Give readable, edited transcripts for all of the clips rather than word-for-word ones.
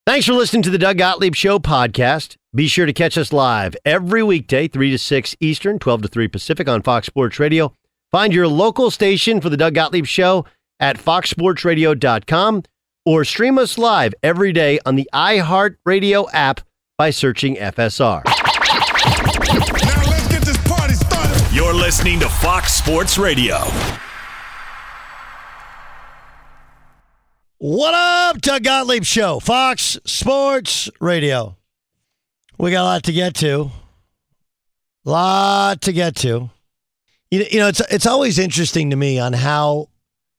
Thanks for listening to the Doug Gottlieb Show podcast. Be sure to catch us live every weekday, 3 to 6 Eastern, 12 to 3 Pacific on Fox Sports Radio. Find your local station for the Doug Gottlieb Show at foxsportsradio.com or stream us live every day on the iHeartRadio app by searching FSR. Now let's get this party started. You're listening to Fox Sports Radio. What up, Doug Gottlieb Show, Fox Sports Radio. We got a lot to get to. You know, it's always interesting to me on how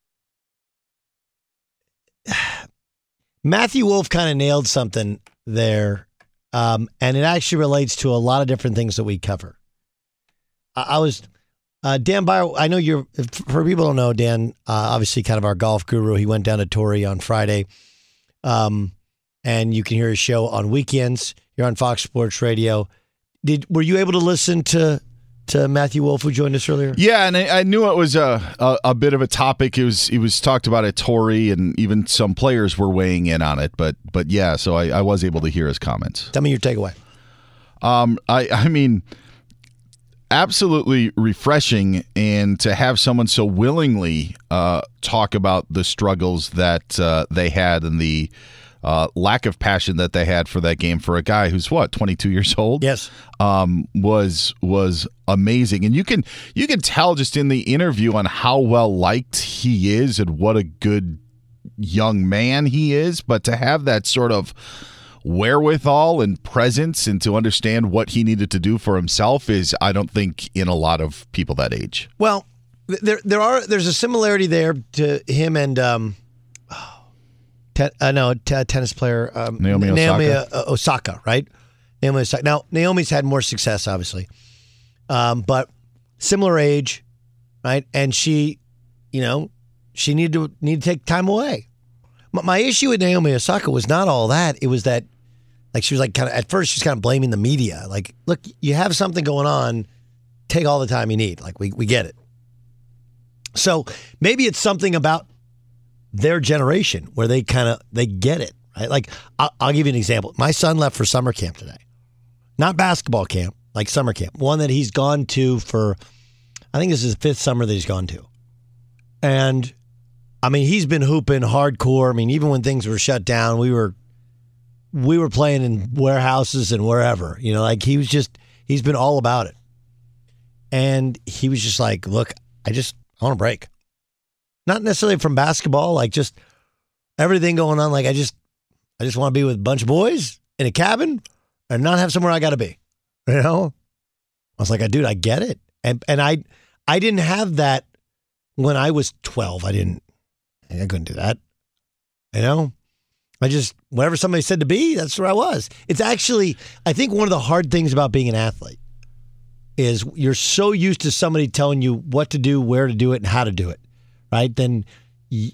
Matthew Wolff kind of nailed something there, and it actually relates to a lot of different things that we cover. Dan Beyer, I know for people who don't know, Dan, obviously kind of our golf guru. He went down to Torrey on Friday, and you can hear his show on weekends. You're on Fox Sports Radio. Were you able to listen to Matthew Wolff, who joined us earlier? Yeah, and I knew it was a bit of a topic. It was talked about at Torrey, and even some players were weighing in on it. But yeah, so I was able to hear his comments. Tell me your takeaway. I mean, absolutely refreshing, and to have someone so willingly talk about the struggles that they had and the lack of passion that they had for that game for a guy who's 22 years old. Yes, was amazing, and you can tell just in the interview on how well liked he is and what a good young man he is. But to have that sort of wherewithal and presence and to understand what he needed to do for himself is, I don't think, in a lot of people that age. Well, there's a similarity there to him and tennis player Naomi Osaka, right? Naomi Osaka. Now, Naomi's had more success, obviously, but similar age, right? And she needed to take time away. My issue with Naomi Osaka was not all that. It was that, like, she was like at first she's kind of blaming the media. Like, look, you have something going on, take all the time you need. Like, we get it. So maybe it's something about their generation where they get it, right? Like, I'll give you an example. My son left for summer camp today. Not basketball camp, like summer camp. One that he's gone to for, I think this is the 5th summer that he's gone to. And I mean, he's been hooping hardcore. I mean, even when things were shut down, we were playing in warehouses and wherever. You know, like he's been all about it. And he was just like, look, I want a break. Not necessarily from basketball, like just everything going on. Like I just want to be with a bunch of boys in a cabin and not have somewhere I got to be. You know? I was like, dude, I get it. And I didn't have that when I was 12. I couldn't do that. You know? Whatever somebody said to be, that's where I was. It's actually, I think one of the hard things about being an athlete is you're so used to somebody telling you what to do, where to do it, and how to do it, right? Then you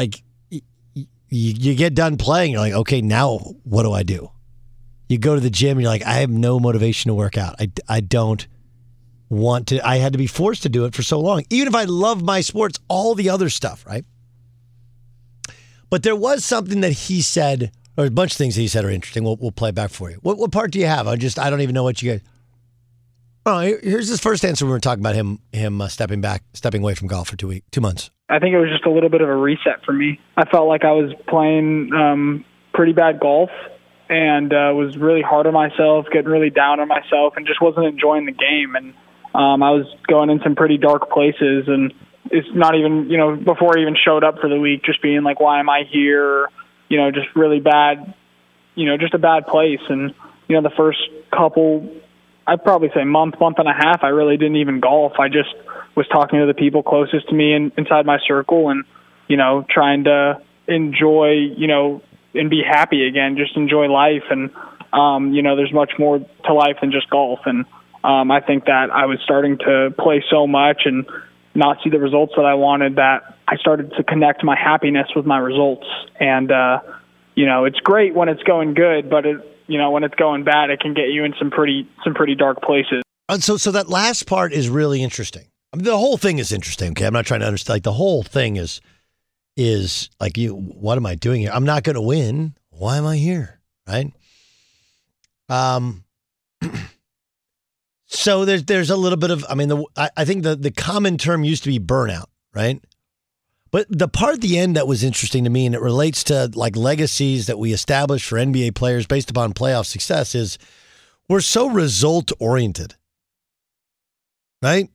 get done playing, you're like, okay, now what do I do? You go to the gym, and you're like, I have no motivation to work out. I don't want to. I had to be forced to do it for so long. Even if I love my sports, all the other stuff, right? But there was something that he said, or a bunch of things that he said are interesting. We'll play it back for you. What part do you have? I don't even know what you guys. Oh, here's his first answer. We were talking about him stepping away from golf for 2 months. I think it was just a little bit of a reset for me. I felt like I was playing pretty bad golf and was really hard on myself, getting really down on myself, and just wasn't enjoying the game. And I was going in some pretty dark places, and it's not even, before I even showed up for the week, just being like, why am I here? Just really bad, just a bad place. And, the first couple, I'd probably say month and a half, I really didn't even golf. I just was talking to the people closest to me inside my circle and, trying to enjoy, and be happy again, just enjoy life. And, there's much more to life than just golf. And I think that I was starting to play so much and not see the results that I wanted, that I started to connect my happiness with my results. And, it's great when it's going good, but when it's going bad, it can get you in some pretty dark places. And so that last part is really interesting. I mean, the whole thing is interesting. Okay. I'm not trying to understand. Like, the whole thing is like, what am I doing here? I'm not going to win. Why am I here? right? So there's a little bit of, I think the common term used to be burnout, right? But the part at the end that was interesting to me, and it relates to like legacies that we establish for NBA players based upon playoff success, is we're so result-oriented, right?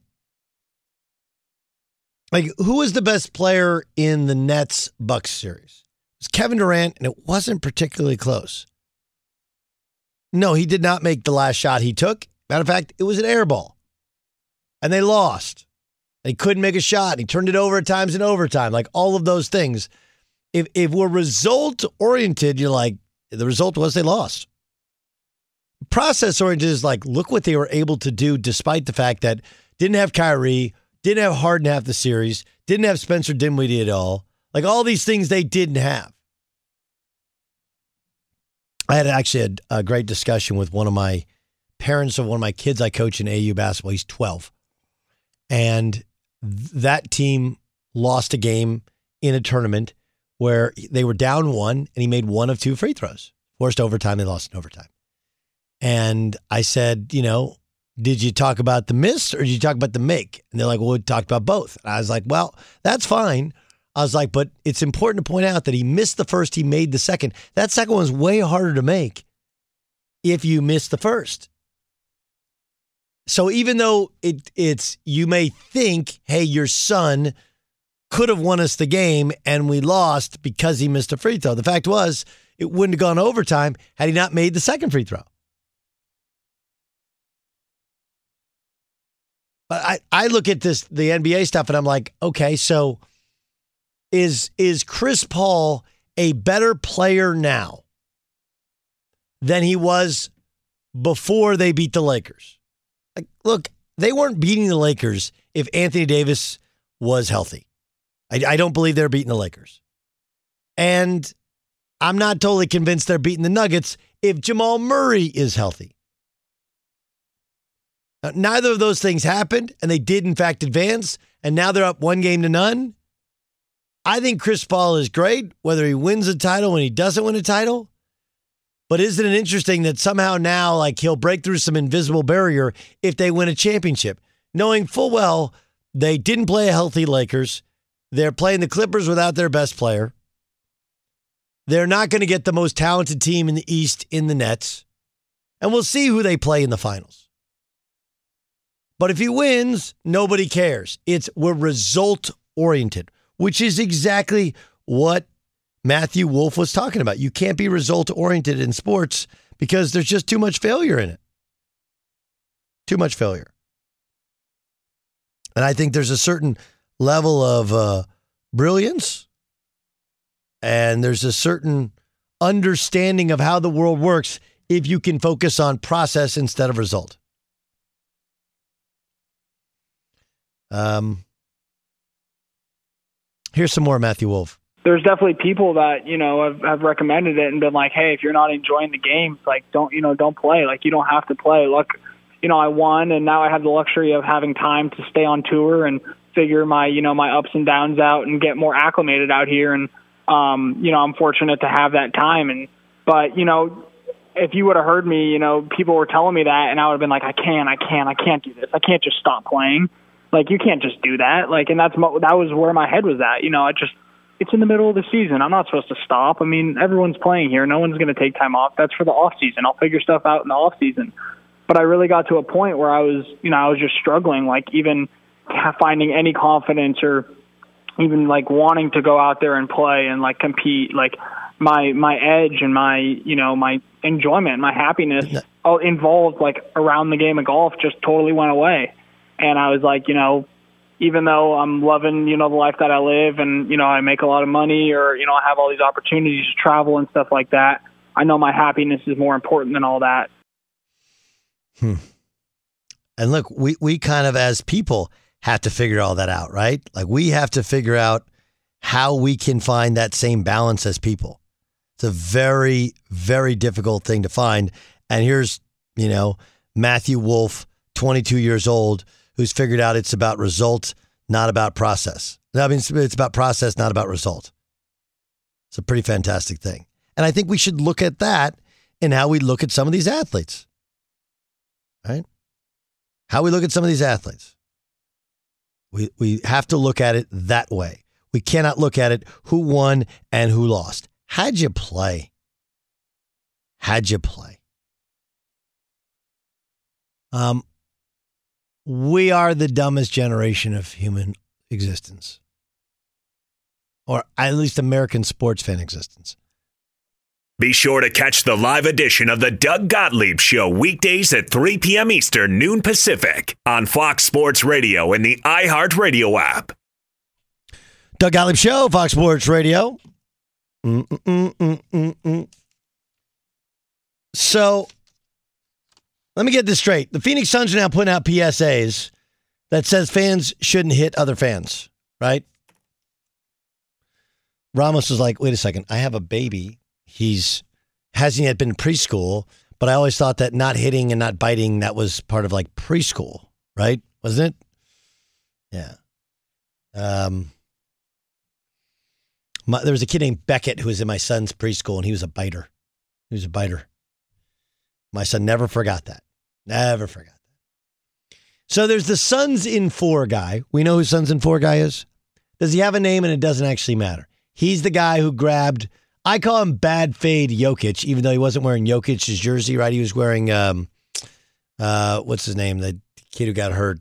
Like, who was the best player in the Nets-Bucks series? It was Kevin Durant, and it wasn't particularly close. No, he did not make the last shot he took. Matter of fact, it was an air ball. And they lost. They couldn't make a shot. He turned it over at times in overtime. Like, all of those things. If we're result-oriented, you're like, the result was they lost. Process-oriented is like, look what they were able to do despite the fact that didn't have Kyrie, didn't have Harden half the series, didn't have Spencer Dinwiddie at all. Like, all these things they didn't have. I had actually a great discussion with one of my parents of one of my kids I coach in AU basketball. He's 12. And that team lost a game in a tournament where they were down one, and he made one of two free throws. Forced overtime, they lost in overtime. And I said, did you talk about the miss or did you talk about the make? And they're like, well, we talked about both. And I was like, well, that's fine. I was like, but it's important to point out that he missed the first, he made the second. That second one's way harder to make if you miss the first. So even though it's you may think, hey, your son could have won us the game and we lost because he missed a free throw. The fact was, it wouldn't have gone to overtime had he not made the second free throw. But I look at the NBA stuff and I'm like, okay, so is Chris Paul a better player now than he was before they beat the Lakers? Like, look, they weren't beating the Lakers if Anthony Davis was healthy. I don't believe they're beating the Lakers. And I'm not totally convinced they're beating the Nuggets if Jamal Murray is healthy. Now, neither of those things happened, and they did, in fact, advance, and now they're up 1-0. I think Chris Paul is great, whether he wins a title when he doesn't win a title. But isn't it interesting that somehow now, like, he'll break through some invisible barrier if they win a championship, knowing full well they didn't play a healthy Lakers. They're playing the Clippers without their best player. They're not going to get the most talented team in the East in the Nets. And we'll see who they play in the finals. But if he wins, nobody cares. We're result-oriented, which is exactly what Matthew Wolff was talking about. You can't be result-oriented in sports because there's just too much failure in it. Too much failure. And I think there's a certain level of brilliance, and there's a certain understanding of how the world works if you can focus on process instead of result. Here's some more Matthew Wolff. There's definitely people that, have recommended it and been like, hey, if you're not enjoying the games, like, don't play. Like, you don't have to play. Look, I won, and now I have the luxury of having time to stay on tour and figure my ups and downs out and get more acclimated out here. And, I'm fortunate to have that time. But if you would have heard me, people were telling me that, and I would have been like, I can't do this. I can't just stop playing. Like, you can't just do that. Like, and that was where my head was at. It's in the middle of the season. I'm not supposed to stop. I mean, everyone's playing here. No one's going to take time off. That's for the off season. I'll figure stuff out in the off season. But I really got to a point where I was just struggling, like, even finding any confidence or even like wanting to go out there and play and like compete. Like, my edge and my my enjoyment, my happiness all involved like around the game of golf just totally went away. And I was like, even though I'm loving, the life that I live and, I make a lot of money or, I have all these opportunities to travel and stuff like that, I know my happiness is more important than all that. And look, we kind of, as people, have to figure all that out, right? Like, we have to figure out how we can find that same balance as people. It's a very, very difficult thing to find. And here's, Matthew Wolff, 22 years old, who's figured out it's about result, not about process. I mean, it's about process, not about result. It's a pretty fantastic thing. And I think we should look at that in how we look at some of these athletes. Right? How we look at some of these athletes. We have to look at it that way. We cannot look at it who won and who lost. How'd you play? How'd you play? We are the dumbest generation of human existence. Or at least American sports fan existence. Be sure to catch the live edition of the Doug Gottlieb Show weekdays at 3 p.m. Eastern, noon Pacific on Fox Sports Radio and the iHeartRadio app. Doug Gottlieb Show, Fox Sports Radio. So, let me get this straight. The Phoenix Suns are now putting out PSAs that says fans shouldn't hit other fans, right? Ramos was like, wait a second, I have a baby. Hasn't yet been preschool, but I always thought that not hitting and not biting, that was part of like preschool, right? Wasn't it? Yeah. There was a kid named Beckett who was in my son's preschool, and he was a biter. My son never forgot that. Never forgot that. So there's the Suns in 4 guy. We know who Suns in 4 guy is. Does he have a name? And it doesn't actually matter. He's the guy who grabbed, I call him Bad Fade Jokic, even though he wasn't wearing Jokic's jersey, right? He was wearing, what's his name? The kid who got hurt.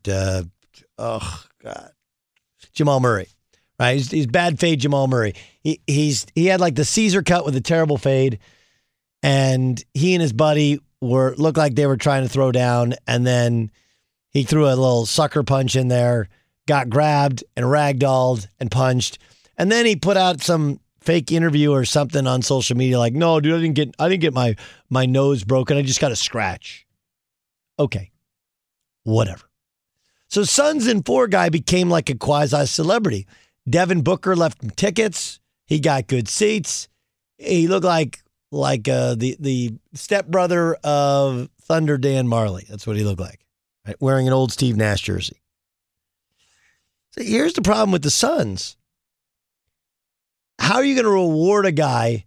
Jamal Murray. Right? He's Bad Fade Jamal Murray. He had like the Caesar cut with a terrible fade, and he and his buddy looked like they were trying to throw down, and then he threw a little sucker punch in there, got grabbed and ragdolled and punched, and then he put out some fake interview or something on social media like, no, dude, I didn't get my nose broken. I just got a scratch. Okay. Whatever. So Suns in 4 guy became like a quasi-celebrity. Devin Booker left him tickets. He got good seats. He looked like the stepbrother of Thunder Dan Marley. That's what he looked like, right? Wearing an old Steve Nash jersey. So here's the problem with the Suns. How are you going to reward a guy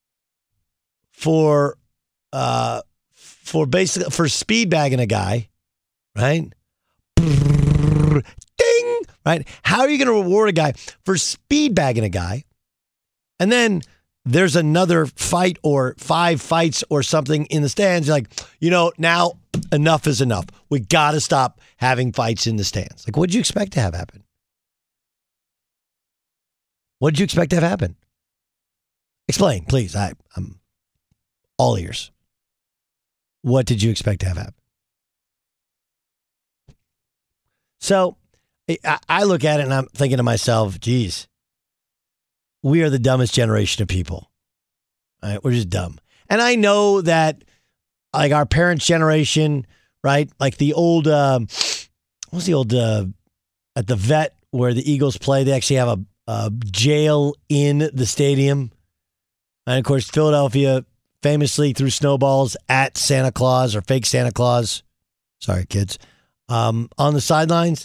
for speed bagging a guy, right? Ding, right? How are you going to reward a guy for speed bagging a guy? And then there's another fight or 5 fights or something in the stands. You're like, now enough is enough. We got to stop having fights in the stands. Like, what did you expect to have happen? What did you expect to have happen? Explain, please. I'm all ears. What did you expect to have happen? So I look at it and I'm thinking to myself, geez, we are the dumbest generation of people. All right, we're just dumb. And I know that like our parents' generation, right? Like the old, what's the old, at the Vet where the Eagles play, they actually have a jail in the stadium. And of course, Philadelphia famously threw snowballs at Santa Claus or fake Santa Claus. Sorry, kids. On the sidelines.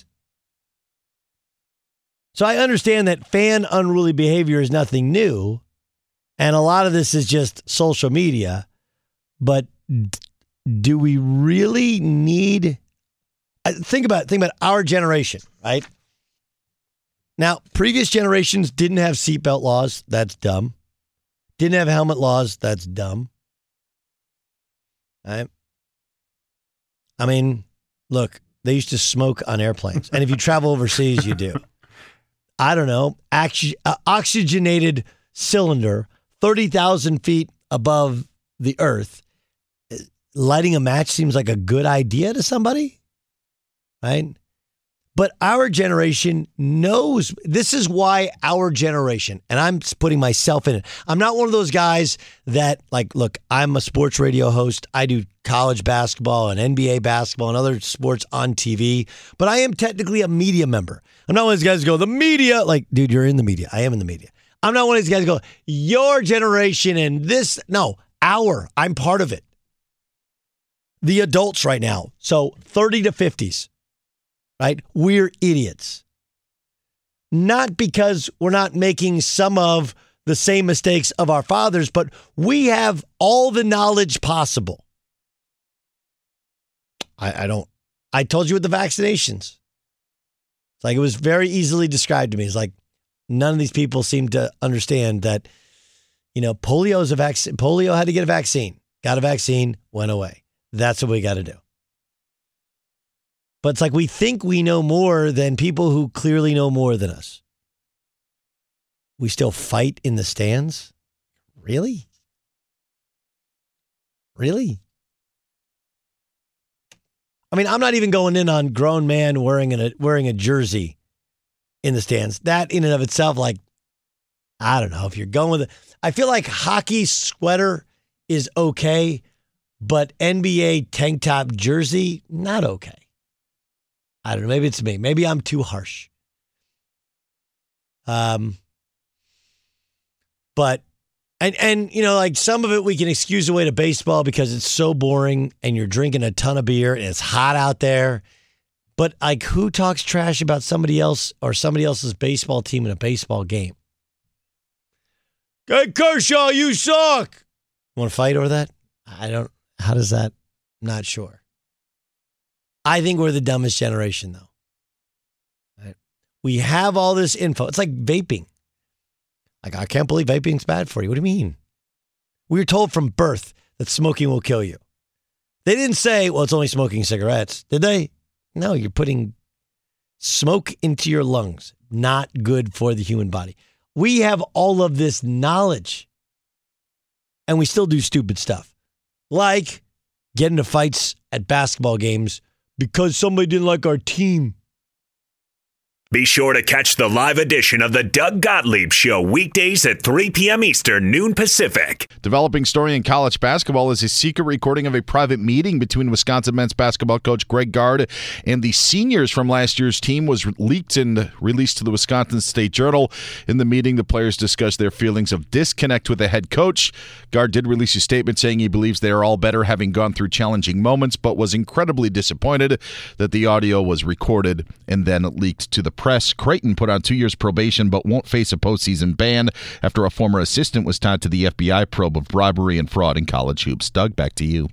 So I understand that fan unruly behavior is nothing new. And a lot of this is just social media. But do we really need... Think about our generation, right? Now, previous generations didn't have seatbelt laws. That's dumb. Didn't have helmet laws. That's dumb. Right? I mean, look, they used to smoke on airplanes. And if you travel overseas, you do. I don't know. Oxygenated cylinder, 30,000 feet above the earth. Lighting a match seems like a good idea to somebody. Right? But our generation knows, this is why our generation, and I'm putting myself in it. I'm not one of those guys that like, look, I'm a sports radio host. I do college basketball and NBA basketball and other sports on TV, but I am technically a media member. I'm not one of these guys who go, the media, like, dude, you're in the media. I am in the media. I'm not one of these guys who go, your generation and this, no, I'm part of it. The adults right now, so 30 to 50s. Right? We're idiots. Not because we're not making some of the same mistakes of our fathers, but we have all the knowledge possible. I told you with the vaccinations. It's like it was very easily described to me. It's like none of these people seem to understand that, polio is a vaccine. Polio had to get a vaccine. Got a vaccine, went away. That's what we got to do. But it's like we think we know more than people who clearly know more than us. We still fight in the stands? Really? Really? I mean, I'm not even going in on grown man wearing a jersey in the stands. That in and of itself, like, I don't know if you're going with it. I feel like hockey sweater is okay, but NBA tank top jersey, not okay. I don't know. Maybe it's me. Maybe I'm too harsh. But, and like some of it we can excuse away to baseball because it's so boring and you're drinking a ton of beer and it's hot out there. But like who talks trash about somebody else or somebody else's baseball team in a baseball game? Hey, Kershaw, you suck. Want to fight over that? How does that? Not sure. I think we're the dumbest generation, though. Right? We have all this info. It's like vaping. Like, I can't believe vaping's bad for you. What do you mean? We were told from birth that smoking will kill you. They didn't say, well, it's only smoking cigarettes. Did they? No, you're putting smoke into your lungs. Not good for the human body. We have all of this knowledge. And we still do stupid stuff. Like get into fights at basketball games because somebody didn't like our team. Be sure to catch the live edition of the Doug Gottlieb Show weekdays at 3 p.m. Eastern, noon Pacific. Developing story in college basketball is a secret recording of a private meeting between Wisconsin men's basketball coach Greg Gard and the seniors from last year's team was leaked and released to the Wisconsin State Journal. In the meeting, the players discussed their feelings of disconnect with the head coach. Gard did release a statement saying he believes they are all better having gone through challenging moments, but was incredibly disappointed that the audio was recorded and then leaked to the press. Creighton put on 2 years probation but won't face a postseason ban after a former assistant was tied to the FBI probe of bribery and fraud in college hoops. Doug, back to you.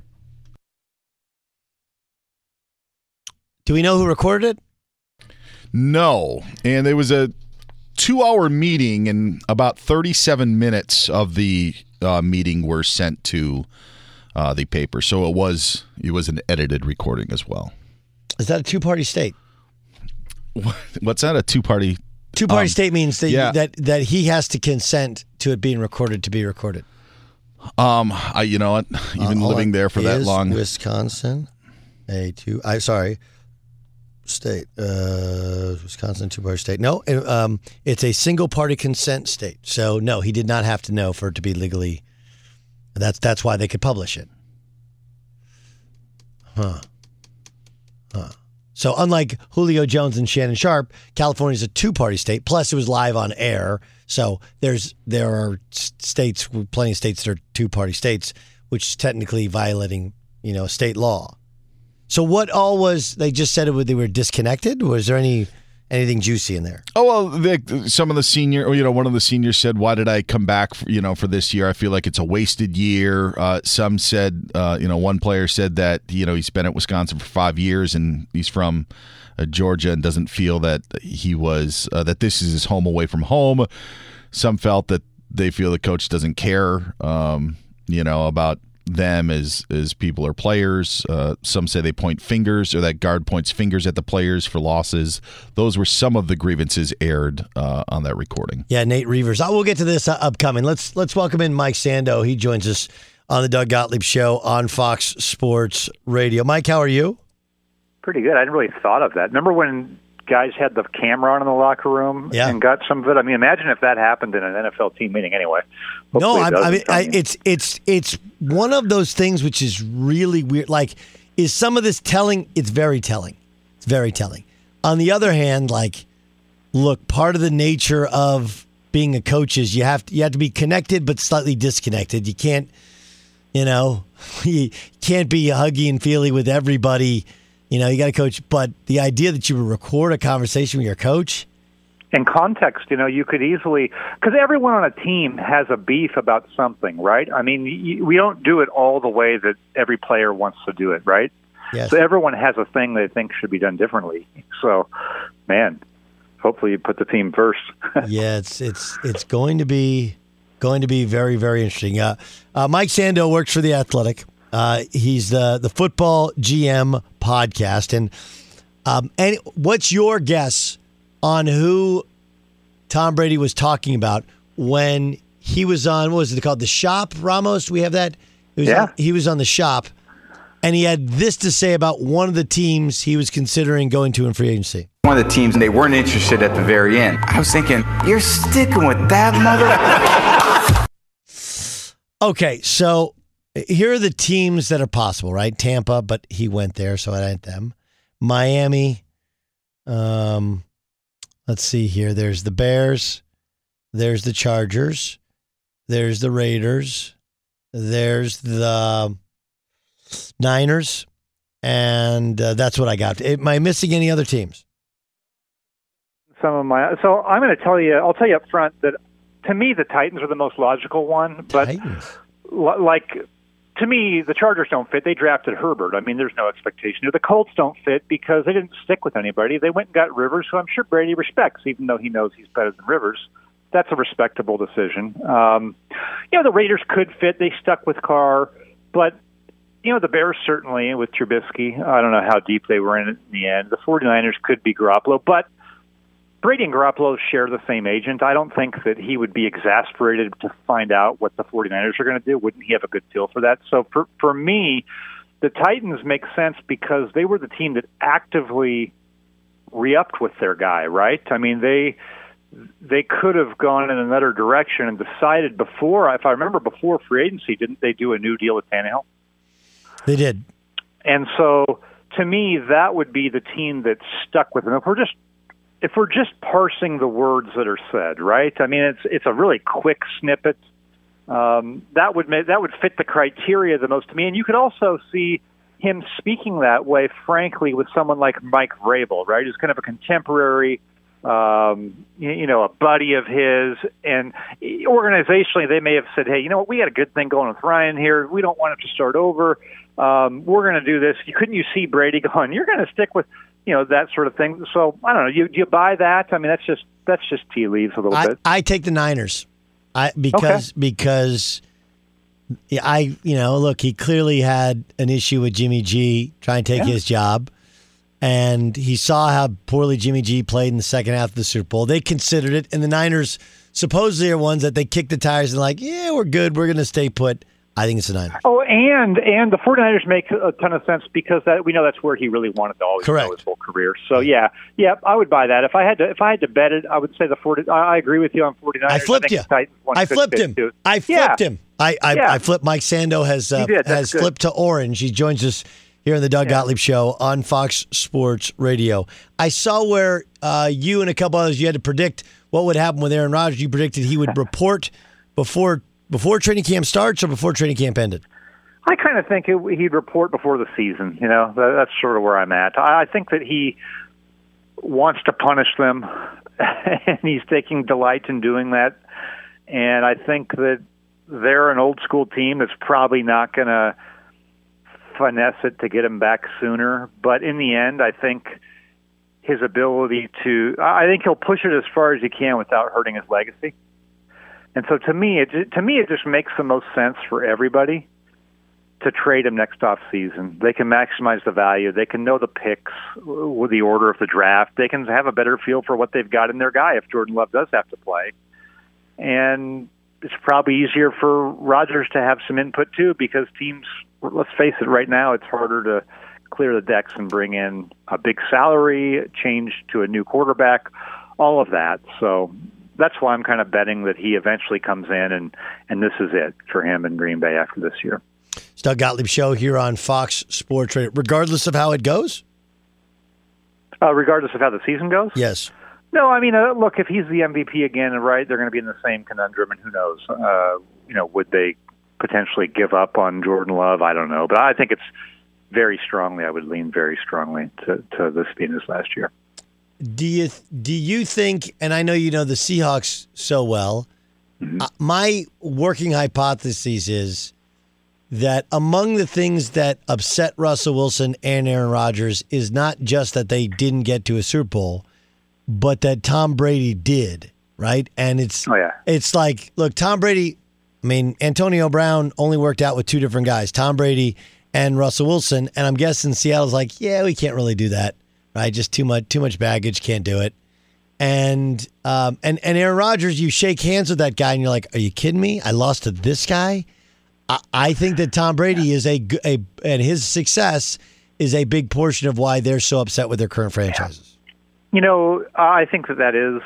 Do we know who recorded it? No. And there was a 2-hour meeting and about 37 minutes of the meeting were sent to the paper. So it was an edited recording as well. Is that a two-party state? What's that? A two-party? Two-party state means that, that he has to consent to it being recorded to be recorded. You know what? Even living there for that long. Wisconsin state. Wisconsin two-party state. No, it's a single-party consent state. So no, he did not have to know for it to be legally. That's why they could publish it. Huh. So unlike Julio Jones and Shannon Sharp, California is a two-party state. Plus, it was live on air. So there are states, plenty of states that are two-party states, which is technically violating, state law. So what all was? They just said they were disconnected. Was there anything juicy in there? Oh well, some of the senior, one of the seniors said, "Why did I come back? For this year, I feel like it's a wasted year." Some said, one player said that he's been at Wisconsin for 5 years and he's from Georgia and doesn't feel that he was that this is his home away from home. Some felt that they feel the coach doesn't care, about them as people or players. Some say they point fingers, or that Gard points fingers at the players for losses. Those were some of the grievances aired on that recording. Yeah, Nate Reavers. We'll get to this upcoming. Let's welcome in Mike Sando. He joins us on the Doug Gottlieb Show on Fox Sports Radio. Mike, how are you? Pretty good. I hadn't really thought of that. Remember when guys had the camera on in the locker room and got some of it? I mean, imagine if that happened in an NFL team meeting anyway. It's one of those things which is really weird. Like, is some of this telling? It's very telling. It's very telling. On the other hand, look, part of the nature of being a coach is you have to be connected but slightly disconnected. You can't, you can't be huggy and feely with everybody. You got to coach, but the idea that you would record a conversation with your coach, in context, you could easily, because everyone on a team has a beef about something, right? I mean, we don't do it all the way that every player wants to do it, right? Yes. So everyone has a thing they think should be done differently. So, man, hopefully you put the team first. Yeah, it's going to be very, very interesting. Mike Sando works for The Athletic. He's the Football GM podcast, and what's your guess on who Tom Brady was talking about when he was on, what was it called, The Shop, Ramos? We have that? He was on The Shop, and he had this to say about one of the teams he was considering going to in free agency. One of the teams, they weren't interested at the very end. I was thinking, you're sticking with that mother? Okay, so here are the teams that are possible, right? Tampa, but he went there, so I had them. Miami, let's see here. There's the Bears. There's the Chargers. There's the Raiders. There's the Niners. And that's what I got. Am I missing any other teams? So I'm going to tell you, I'll tell you up front that to me, the Titans are the most logical one. But to me, the Chargers don't fit. They drafted Herbert. I mean, there's no expectation. The Colts don't fit because they didn't stick with anybody. They went and got Rivers, who I'm sure Brady respects, even though he knows he's better than Rivers. That's a respectable decision. The Raiders could fit. They stuck with Carr. But, the Bears certainly, with Trubisky, I don't know how deep they were in the end. The 49ers could be Garoppolo. But Brady and Garoppolo share the same agent. I don't think that he would be exasperated to find out what the 49ers are going to do. Wouldn't he have a good feel for that? So for me, the Titans make sense because they were the team that actively re-upped with their guy, right? I mean, they could have gone in another direction and decided before, if I remember before free agency, didn't they do a new deal with Tannehill? They did. And so to me, that would be the team that stuck with them. If we're just parsing the words that are said, right? I mean, it's a really quick snippet. That would fit the criteria the most to me. And you could also see him speaking that way, frankly, with someone like Mike Vrabel, right? Who's kind of a contemporary, a buddy of his. And organizationally, they may have said, hey, you know what? We got a good thing going with Ryan here. We don't want him to start over. We're going to do this. Couldn't you see Brady going, you're going to stick with, that sort of thing. So I don't know. Do you buy that? I mean, that's just tea leaves a little bit. I take the Niners, because look, he clearly had an issue with Jimmy G trying to take his job, and he saw how poorly Jimmy G played in the second half of the Super Bowl. They considered it, and the Niners supposedly are ones that they kick the tires and like, yeah, we're good. We're going to stay put. I think it's the Niners. Oh, and the 49ers make a ton of sense because we know that's where he really wanted to always go his whole career. So yeah, I would buy that. If I had to bet it, I would say the 49ers. I agree with you on 49ers. I flipped you. I flipped him. I flipped. Mike Sando has flipped to orange. He joins us here on the Doug Gottlieb Show on Fox Sports Radio. I saw where you and a couple others, you had to predict what would happen with Aaron Rodgers. You predicted he would report before training camp starts or before training camp ended? I kind of think he'd report before the season. That's sort of where I'm at. I think that he wants to punish them, and he's taking delight in doing that. And I think that they're an old school team that's probably not going to finesse it to get him back sooner. But in the end, I think his ability I think he'll push it as far as he can without hurting his legacy. And so to me, it just makes the most sense for everybody to trade him next off season. They can maximize the value. They can know the picks with the order of the draft. They can have a better feel for what they've got in their guy if Jordan Love does have to play. And it's probably easier for Rodgers to have some input too, because teams, let's face it, right now it's harder to clear the decks and bring in a big salary, change to a new quarterback, all of that. So that's why I'm kind of betting that he eventually comes in and this is it for him in Green Bay after this year. It's Doug Gottlieb Show here on Fox Sports Radio. Regardless of how it goes? Regardless of how the season goes? Yes. No, I mean, look, if he's the MVP again, right, they're going to be in the same conundrum, and who knows? Would they potentially give up on Jordan Love? I don't know. But I think I would lean very strongly to this being his last year. Do you think, and I know you know the Seahawks so well, my working hypothesis is that among the things that upset Russell Wilson and Aaron Rodgers is not just that they didn't get to a Super Bowl, but that Tom Brady did, right? And it's like, look, Tom Brady, I mean, Antonio Brown only worked out with two different guys, Tom Brady and Russell Wilson, and I'm guessing Seattle's like, yeah, we can't really do that, right? Just too much baggage, can't do it. And Aaron Rodgers, you shake hands with that guy, and you're like, are you kidding me? I lost to this guy? I think that Tom Brady is and his success is a big portion of why they're so upset with their current franchises. You know, I think that is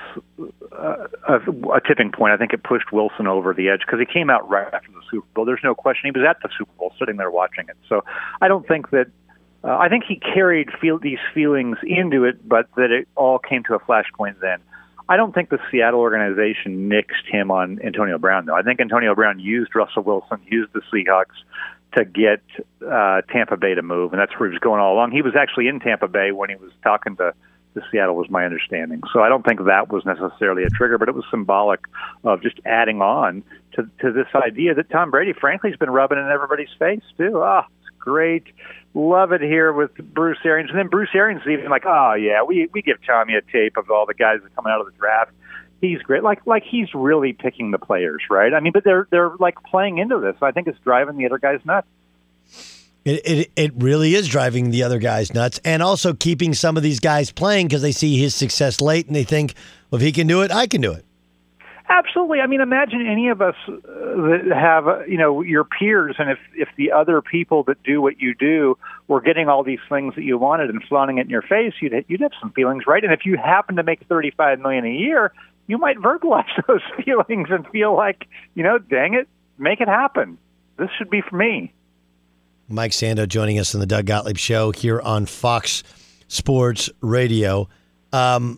a tipping point. I think it pushed Wilson over the edge because he came out right after the Super Bowl. There's no question he was at the Super Bowl, sitting there watching it. So I don't think that. I think he carried these feelings into it, but that it all came to a flashpoint then. I don't think the Seattle organization nixed him on Antonio Brown, though. I think Antonio Brown used Russell Wilson, used the Seahawks to get Tampa Bay to move, and that's where he was going all along. He was actually in Tampa Bay when he was talking to Seattle, was my understanding. So I don't think that was necessarily a trigger, but it was symbolic of just adding on to this idea that Tom Brady, frankly, has been rubbing in everybody's face, too. It's great. Love it here with Bruce Arians. And then Bruce Arians is even like, oh, yeah, we give Tommy a tape of all the guys that are coming out of the draft. He's great. Like he's really picking the players, right? I mean, but they're like playing into this. I think it's driving the other guys nuts. It really is driving the other guys nuts, and also keeping some of these guys playing because they see his success late and they think, well, if he can do it, I can do it. Absolutely. I mean, imagine any of us that have, your peers, and if the other people that do what you do were getting all these things that you wanted and flaunting it in your face, you'd have some feelings, right? And if you happen to make $35 million a year, you might verbalize those feelings and feel like, dang it, make it happen. This should be for me. Mike Sando joining us on the Doug Gottlieb Show here on Fox Sports Radio. I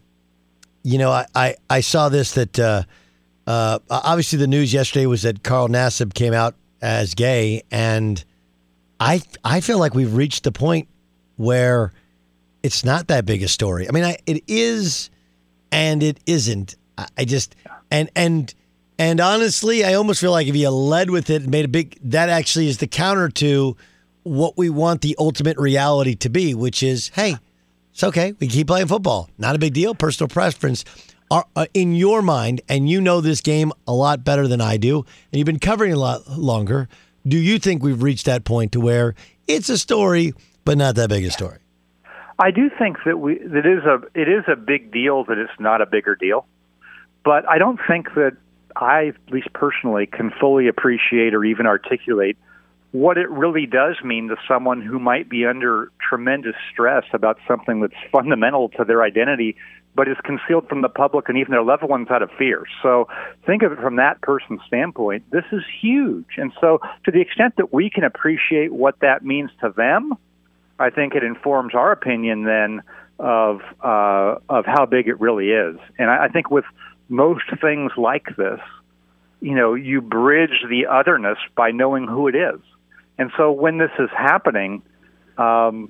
saw this that obviously the news yesterday was that Carl Nassib came out as gay, and I feel like we've reached the point where it's not that big a story. I mean, it is and it isn't. I just and honestly, I almost feel like if you led with it and made that actually is the counter to what we want the ultimate reality to be, which is, hey, it's okay. We keep playing football. Not a big deal. Personal preference. In your mind, and you know this game a lot better than I do, and you've been covering it a lot longer, do you think we've reached that point to where it's a story, but not that big a story? I do think that it is a big deal that it's not a bigger deal, but I don't think that I, at least personally, can fully appreciate or even articulate what it really does mean to someone who might be under tremendous stress about something that's fundamental to their identity, but is concealed from the public and even their loved ones out of fear. So think of it from that person's standpoint. This is huge. And so to the extent that we can appreciate what that means to them, I think it informs our opinion then of how big it really is. And I think with most things like this, you bridge the otherness by knowing who it is. And so when this is happening, there's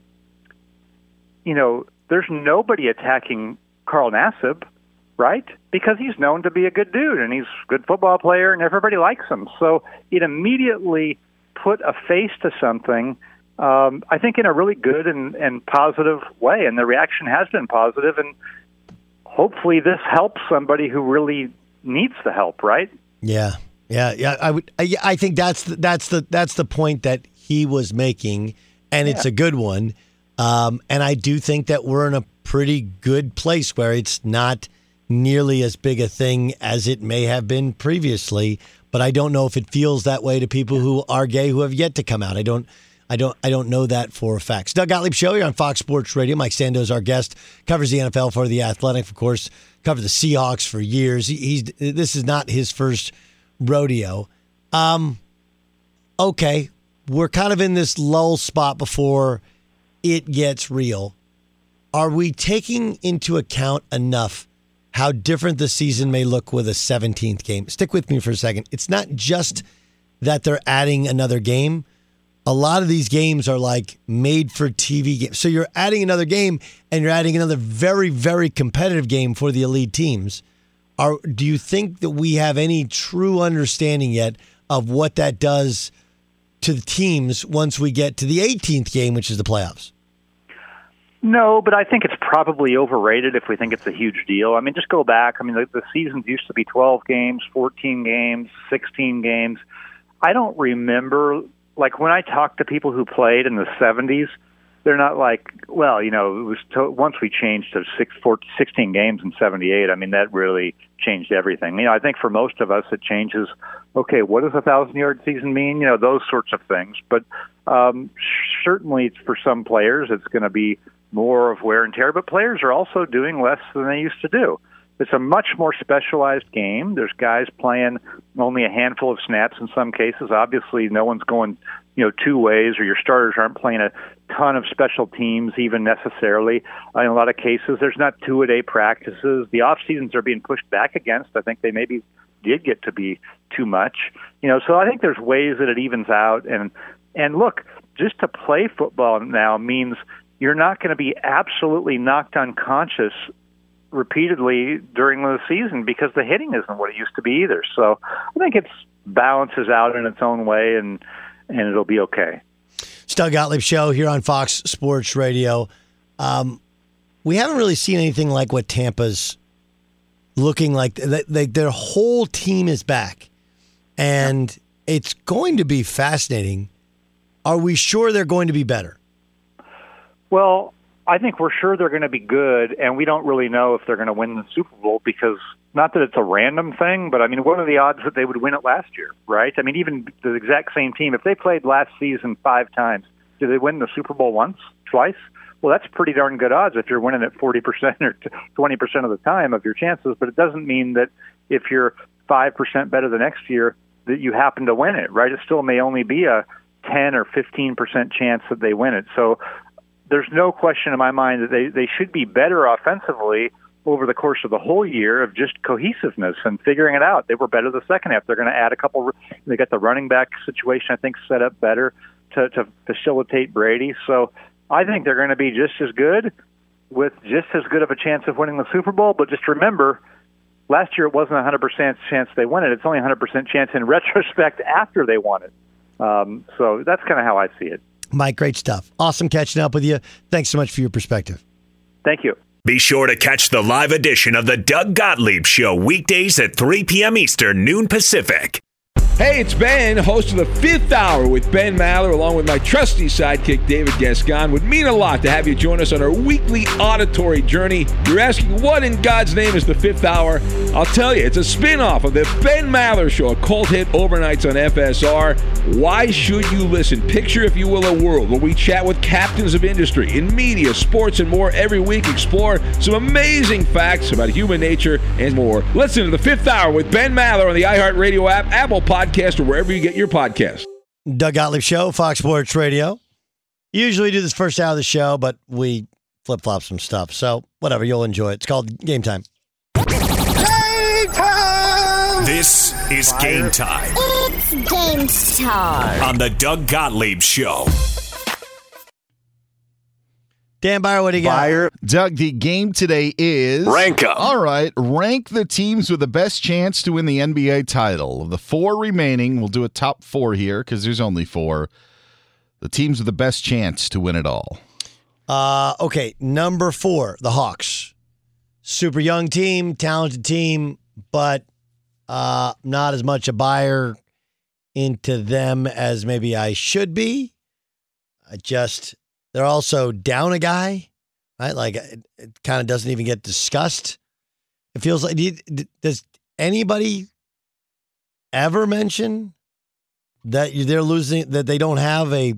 nobody attacking Carl Nassib, right? Because he's known to be a good dude and he's a good football player and everybody likes him. So it immediately put a face to something, I think in a really good and positive way. And the reaction has been positive, and hopefully this helps somebody who really needs the help, right? Yeah. I think that's the point that he was making, and it's a good one. And I do think that we're in a pretty good place where it's not nearly as big a thing as it may have been previously. But I don't know if it feels that way to people who are gay who have yet to come out. I don't know that for a fact. Doug Gottlieb Show here on Fox Sports Radio. Mike Sando is our guest. Covers the NFL for The Athletic, of course. Covered the Seahawks for years. This is not his first rodeo. Okay, we're kind of in this lull spot before it gets real. Are we taking into account enough how different the season may look with a 17th game? Stick with me for a second. It's not just that they're adding another game, a lot of these games are like made for TV games. So you're adding another game, and you're adding another very, very competitive game for the elite teams. Do you think that we have any true understanding yet of what that does to the teams once we get to the 18th game, which is the playoffs? No, but I think it's probably overrated if we think it's a huge deal. I mean, just go back. I mean, the seasons used to be 12 games, 14 games, 16 games. I don't remember, like, when I talk to people who played in the 70s, they're not like, well, you know, it was once we changed to 16 games in 78, I mean, that really changed everything. You know, I think for most of us it changes, okay, what does a 1,000-yard season mean? You know, those sorts of things. But certainly for some players it's going to be more of wear and tear, but players are also doing less than they used to do. It's a much more specialized game. There's guys playing only a handful of snaps in some cases. Obviously, no one's going, you know, two ways, or your starters aren't playing a ton of special teams even necessarily. In a lot of cases, there's not two-a-day practices. The off seasons are being pushed back against. I think they maybe did get to be too much. You know, so I think there's ways that it evens out. And look, just to play football now means you're not going to be absolutely knocked unconscious repeatedly during the season because the hitting isn't what it used to be either. So I think it balances out in its own way, and it'll be okay. It's Doug Gottlieb Show here on Fox Sports Radio. We haven't really seen anything like what Tampa's looking like. Their whole team is back, and it's going to be fascinating. Are we sure they're going to be better? Well, I think we're sure they're going to be good, and we don't really know if they're going to win the Super Bowl because, not that it's a random thing, but I mean, what are the odds that they would win it last year, right? I mean, even the exact same team, if they played last season 5 times, did they win the Super Bowl once, twice? Well, that's pretty darn good odds if you're winning it 40% or 20% of the time of your chances, but it doesn't mean that if you're 5% better the next year that you happen to win it, right? It still may only be a 10 or 15% chance that they win it. So there's no question in my mind that they should be better offensively over the course of the whole year of just cohesiveness and figuring it out. They were better the second half. They're going to add a couple. They got the running back situation, I think, set up better to facilitate Brady. So I think they're going to be just as good with just as good of a chance of winning the Super Bowl. But just remember, last year it wasn't a 100% chance they won it. It's only a 100% chance in retrospect after they won it. So that's kind of how I see it. Mike, great stuff. Awesome catching up with you. Thanks so much for your perspective. Thank you. Be sure to catch the live edition of the Doug Gottlieb Show weekdays at 3 p.m. Eastern, noon Pacific. Hey, it's Ben, host of the Fifth Hour with Ben Maller, along with my trusty sidekick, David Gascon. Would mean a lot to have you join us on our weekly auditory journey. You're asking, what in God's name is the Fifth Hour? I'll tell you, it's a spin-off of the Ben Maller Show, a cult hit overnights on FSR. Why should you listen? Picture, if you will, a world where we chat with captains of industry in media, sports, and more every week. Explore some amazing facts about human nature and more. Listen to the Fifth Hour with Ben Maller on the iHeartRadio app, Apple Podcast, or wherever you get your podcast. Doug Gottlieb Show, Fox Sports Radio. Usually do this first hour of the show, but we flip-flop some stuff. So, whatever, you'll enjoy it. It's called Game Time. Game Time! This is Game Time. It's Game Time. On the Doug Gottlieb Show. Dan Byer, what do you got? Doug, the game today is... Rank 'em. All right, rank the teams with the best chance to win the NBA title. Of the 4 remaining, we'll do a top 4 here because there's only 4. The teams with the best chance to win it all. Okay, number 4, the Hawks. Super young team, talented team, but not as much a buyer into them as maybe I should be. They're also down a guy, right? Like, it kind of doesn't even get discussed. It feels like, does anybody ever mention that they're losing, that they don't have I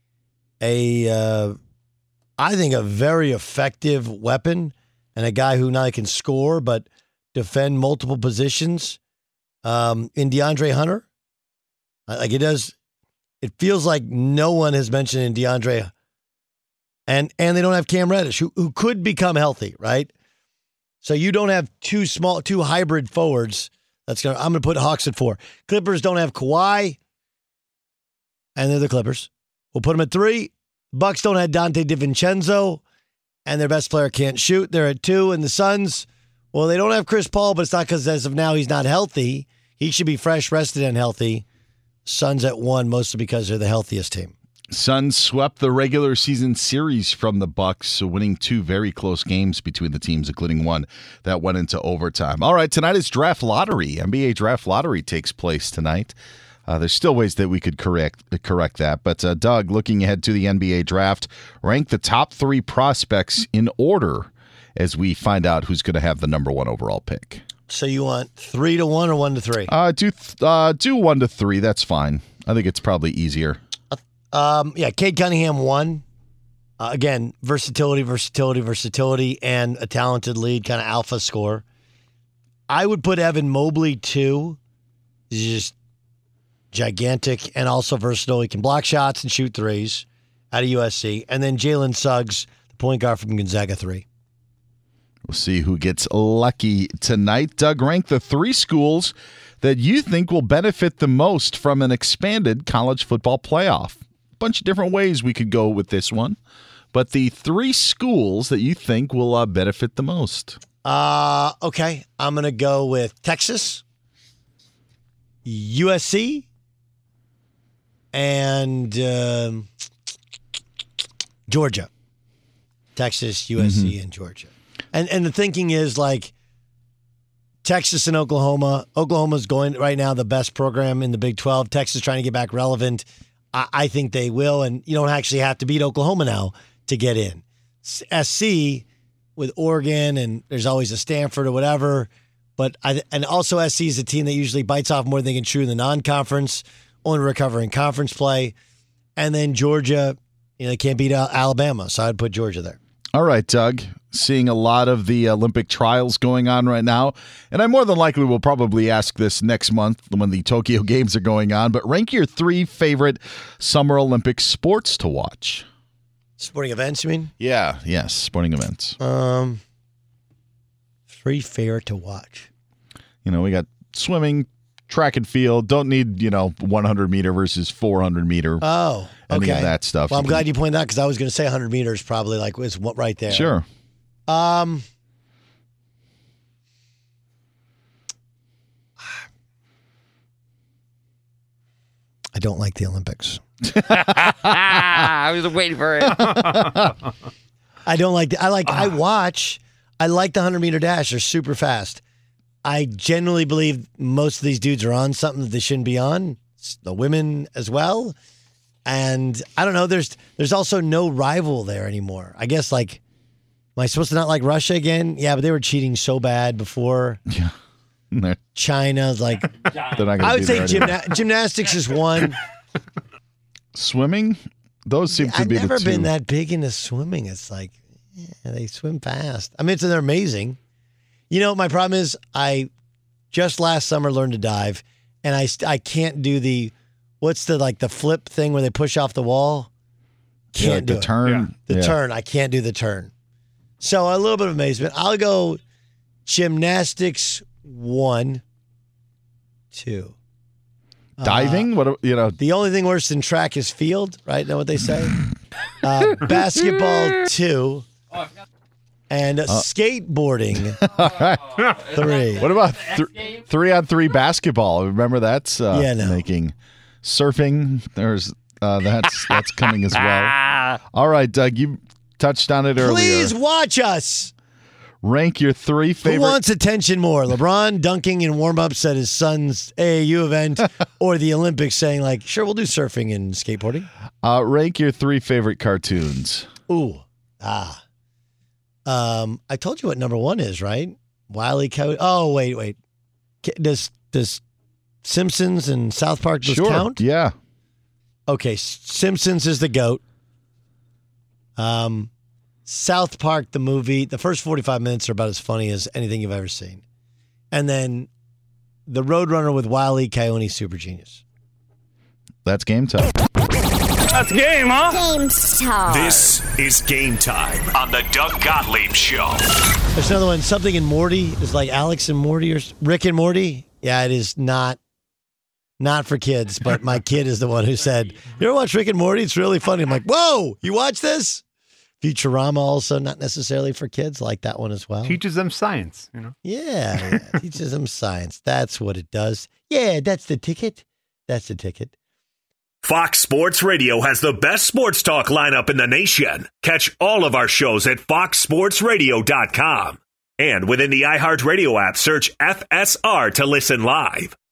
think, a very effective weapon and a guy who not only can score, but defend multiple positions in DeAndre Hunter? Like, it feels like no one has mentioned in DeAndre. And they don't have Cam Reddish, who could become healthy, right? So you don't have two hybrid forwards. I'm gonna put Hawks at 4. Clippers don't have Kawhi, and they're the Clippers. We'll put them at 3. Bucks don't have Dante DiVincenzo, and their best player can't shoot. They're at 2. And the Suns, well, they don't have Chris Paul, but it's not because as of now he's not healthy. He should be fresh, rested, and healthy. Suns at 1, mostly because they're the healthiest team. Suns swept the regular season series from the Bucks, winning 2 very close games between the teams, including one that went into overtime. All right, tonight is draft lottery. NBA draft lottery takes place tonight. There's still ways that we could correct that. But, Doug, looking ahead to the NBA draft, rank the top 3 prospects in order as we find out who's going to have the number 1 overall pick. So you want 3 to 1 or 1 to 3? Do 1 to 3. That's fine. I think it's probably easier. Cade Cunningham 1. Again, versatility, and a talented lead, kind of alpha score. I would put Evan Mobley 2. He's just gigantic and also versatile. He can block shots and shoot threes out of USC. And then Jalen Suggs, the point guard from Gonzaga, 3. We'll see who gets lucky tonight. Doug, rank the 3 schools that you think will benefit the most from an expanded college football playoff. A bunch of different ways we could go with this one, but the 3 schools that you think will benefit the most. Okay. I'm going to go with Texas, USC, and Georgia. Texas, USC, and Georgia. And the thinking is like Texas and Oklahoma. Oklahoma's going right now the best program in the Big 12. Texas trying to get back relevant. I think they will, and you don't actually have to beat Oklahoma now to get in. SC with Oregon, and there's always a Stanford or whatever. And also SC is a team that usually bites off more than they can chew in the non-conference, only recover in conference play. And then Georgia, they can't beat Alabama, so I'd put Georgia there. All right, Doug. Seeing a lot of the Olympic trials going on right now, and I more than likely will probably ask this next month when the Tokyo Games are going on, but rank your 3 favorite Summer Olympic sports to watch. Sporting events, you mean? Yeah, yes, sporting events. 3 favorite to watch. We got swimming, track and field. Don't need, 100 meter versus 400 meter. Oh, okay. Any of that stuff. Well, I'm glad you pointed out because I was going to say 100 meters probably was right there. Sure. I don't like the Olympics. I was waiting for it. I don't like I like the 100 meter dash. They're super fast. I genuinely believe most of these dudes are on something that they shouldn't be on. The women as well. And I don't know, there's also no rival there anymore. I guess am I supposed to not like Russia again? Yeah, but they were cheating so bad before. Yeah. China's they're not gonna I would say gymnastics is 1. Swimming? Those seem to be the 2. I've never been that big into swimming. It's they swim fast. I mean, they're amazing. My problem is I just last summer learned to dive, and I can't do the flip thing where they push off the wall. Can't do the turn. The turn. I can't do the turn. So a little bit of amazement. I'll go gymnastics 1, 2. Diving? The only thing worse than track is field, right? Know what they say? Basketball 2. And skateboarding 3. What about 3-on-3 basketball? Remember that's making surfing. There's that's coming as well. All right, Doug, you touched on it earlier. Please watch us. Rank your 3 favorite. Who wants attention more? LeBron dunking in warm-ups at his son's AAU event, or the Olympics saying sure, we'll do surfing and skateboarding? Rank your 3 favorite cartoons. Ooh, I told you what number 1 is, right? Wile E. Coyote. Oh, wait. Does Simpsons and South Park count? Yeah. Okay, Simpsons is the GOAT. South Park, the movie, the first 45 minutes are about as funny as anything you've ever seen. And then the Roadrunner with Wile E. Coyote, super genius. That's game time. That's game, huh? Game time. This is Game Time on the Doug Gottlieb Show. There's another one. Something in Morty is like Alex and Morty or Rick and Morty. Yeah, it is not. not for kids, but my kid is the one who said, "You ever watch Rick and Morty? It's really funny." I'm like, "Whoa, you watch this?" Futurama also not necessarily for kids, like that one as well. Teaches them science, Yeah, teaches them science. That's what it does. Yeah, that's the ticket. That's the ticket. Fox Sports Radio has the best sports talk lineup in the nation. Catch all of our shows at foxsportsradio.com. And within the iHeartRadio app, search FSR to listen live.